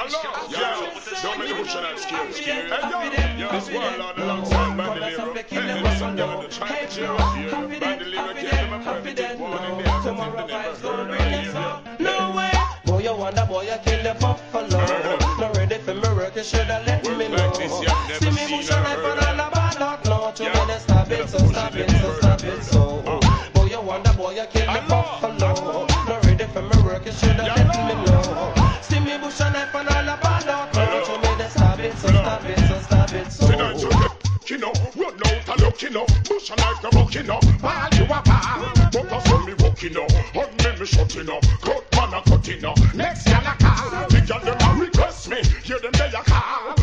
Don't make the bush and scare. This one on the long side, man, deliver. Hey, this one down the track, chill. Man, deliver, give them a perfect one in there. Tomorrow vibes gonna bring us up. No way. Boy, you wonder, boy, you kill the buffalo. Not ready for me work, you shoulda let me know. See me bush and knife and all about that. No, to me they stop it, so stop it, so stop it, so. Boy, you wonder, boy, you kill the buffalo. Not ready for me work, you shoulda let me know. See me bush and knife and all about that. No, to me they stop it, so stop it, so stop it, so. Run out and looking up, bush and knife no rocking up. While you a ball, but I saw me walking up. Hug me shutting up, cut man a cutting up. Next y'all a call, the girl them a request me, hear them they a call.